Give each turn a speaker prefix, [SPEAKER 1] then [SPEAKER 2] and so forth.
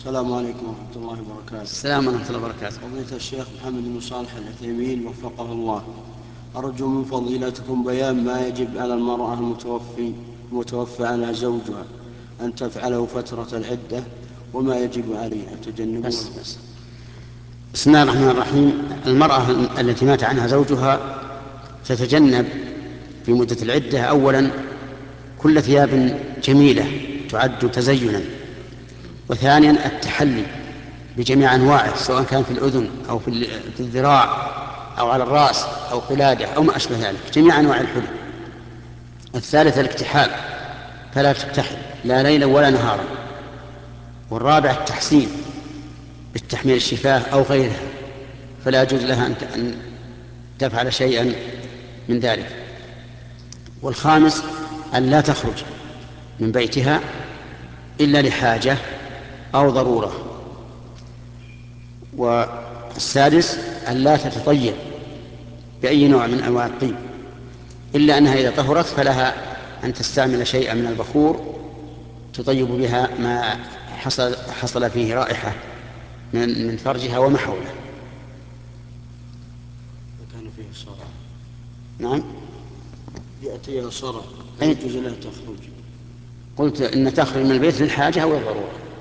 [SPEAKER 1] السلام عليكم ورحمة الله وبركاته.
[SPEAKER 2] السلام ورحمة الله وبركاته.
[SPEAKER 1] فضيلة الشيخ محمد بن صالح العثيمين وفقه الله، أرجو من فضيلتكم بيان ما يجب على المرأة المتوفى عنها زوجها أن تفعله فترة العدة، وما يجب عليها تجنبه.
[SPEAKER 2] بسم الله الرحمن الرحيم. المرأة التي مات عنها زوجها تتجنب في مدة العدة أولا كل ثياب جميلة تعد تزينا، وثانيا التحلي بجميع أنواعه سواء كان في الأذن أو في الذراع أو على الرأس أو قلادة أو ما أشبه ذلك، جميع أنواع الحلي. الثالث الاكتحال، فلا تكتحل لا ليلا ولا نهارا. والرابع التحسين بالتحميل الشفاه أو غيرها، فلا يجوز لها أن تفعل شيئا من ذلك. والخامس أن لا تخرج من بيتها إلا لحاجة أو ضرورة. والسادس أن لا تتطيب بأي نوع من أنواع الطيب، إلا أنها إذا طهرت فلها أن تستعمل شيئا من البخور تطيب بها ما حصل فيه رائحة من فرجها وما حوله.
[SPEAKER 1] كان فيه صرع.
[SPEAKER 2] نعم،
[SPEAKER 1] يأتيها صرع يجوز لها تخرج.
[SPEAKER 2] قلت إن تخرج من البيت للحاجة أو الضرورة.